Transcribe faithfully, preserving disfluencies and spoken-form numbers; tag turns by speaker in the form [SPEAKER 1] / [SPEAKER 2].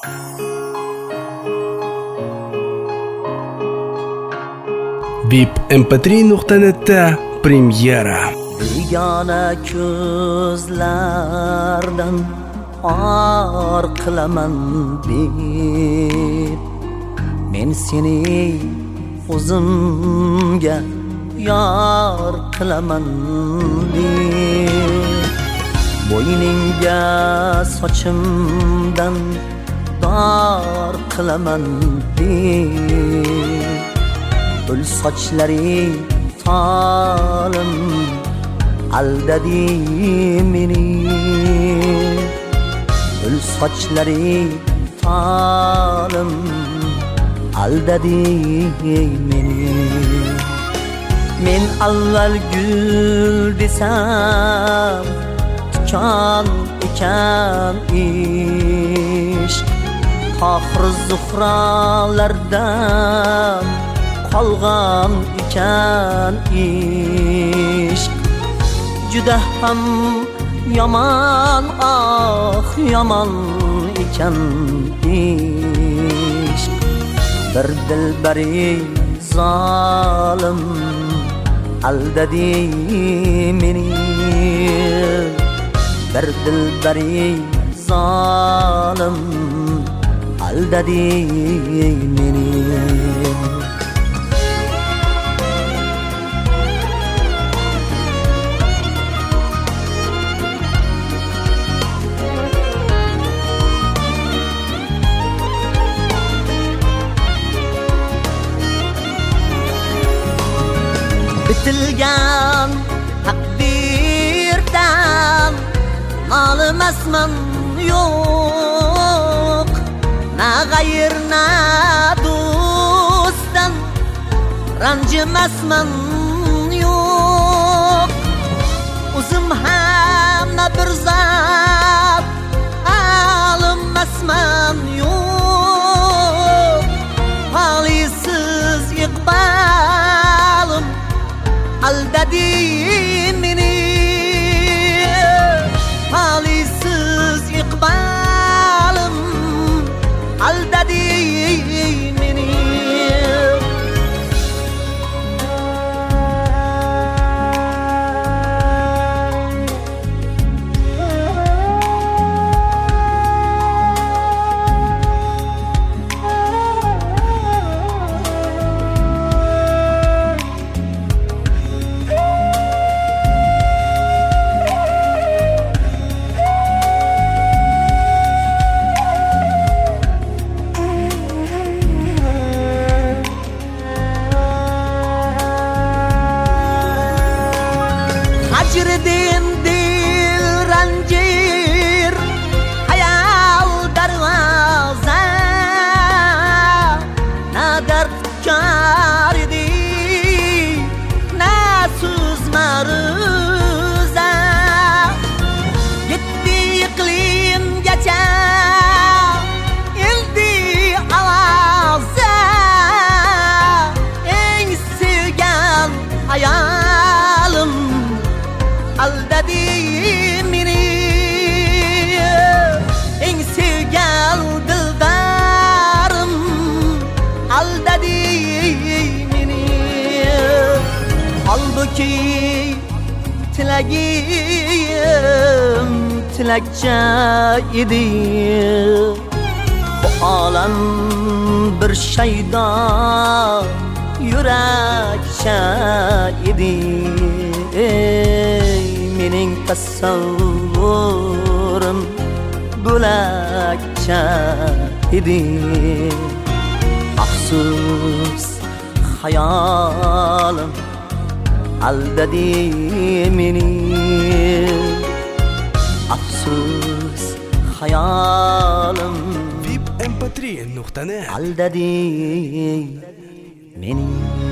[SPEAKER 1] vip em p три nuqta net'da premyera.
[SPEAKER 2] Begona ko'zlardan or qilaman deb men seni o'zimga yor qilaman deb bo'yningga sochimdan dor qilaman deb gul sochlari tolim aldadi meni gul sochlari tolim aldadi meni men avval gul desam tikan ekan ishq oxir zuhralardan qolgan ekan ishq juda ham yomon ah yomon ekan ishq bir dilbari zalim aldadi meni bir dilbari zalim aldadi meni bitilgan takdirdan nolimasman yo'q na g'ayr na do'stdan ranjimasman yo'q o'zim ham na bir zot alinmasman yo'q halisiz iqbalim aldadi meni halisiz iqbalim aldadi meni hajrdin dil ranjir hayal darvoza na dard kar edi na so'z ma'ruza yetti iqlimgacha eldi ovoza eng sevgan hayolim aldadi meni eng sevgan dildarim aldadi meni holbuki tilagim tilakcha edi bu olam bir shaydo yurakcha edi mening tasavvurim bo'lakcha edi afsus hayolim aldadi meni afsus hayolim
[SPEAKER 1] vip em p три nuqta net
[SPEAKER 2] aldadi meni